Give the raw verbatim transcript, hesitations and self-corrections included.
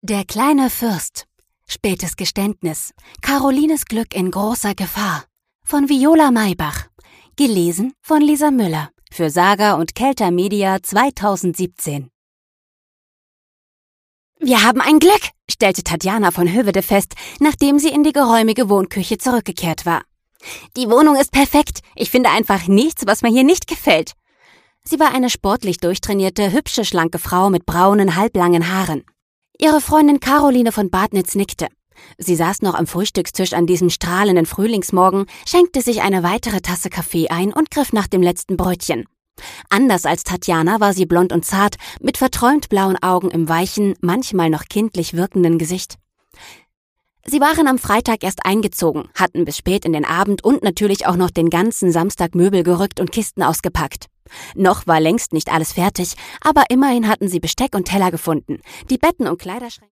Der kleine Fürst. Spätes Geständnis. Carolines Glück in großer Gefahr. Von Viola Maybach. Gelesen von Lisa Müller. Für Saga und Kelter Media zweitausendsiebzehn. »Wir haben ein Glück«, stellte Tatjana von Hövedes fest, nachdem sie in die geräumige Wohnküche zurückgekehrt war. »Die Wohnung ist perfekt. Ich finde einfach nichts, was mir hier nicht gefällt.« Sie war eine sportlich durchtrainierte, hübsche, schlanke Frau mit braunen, halblangen Haaren. Ihre Freundin Caroline von Badnitz nickte. Sie saß noch am Frühstückstisch an diesem strahlenden Frühlingsmorgen, schenkte sich eine weitere Tasse Kaffee ein und griff nach dem letzten Brötchen. Anders als Tatjana war sie blond und zart, mit verträumt blauen Augen im weichen, manchmal noch kindlich wirkenden Gesicht. Sie waren am Freitag erst eingezogen, hatten bis spät in den Abend und natürlich auch noch den ganzen Samstag Möbel gerückt und Kisten ausgepackt. Noch war längst nicht alles fertig, aber immerhin hatten sie Besteck und Teller gefunden. Die Betten und Kleiderschränke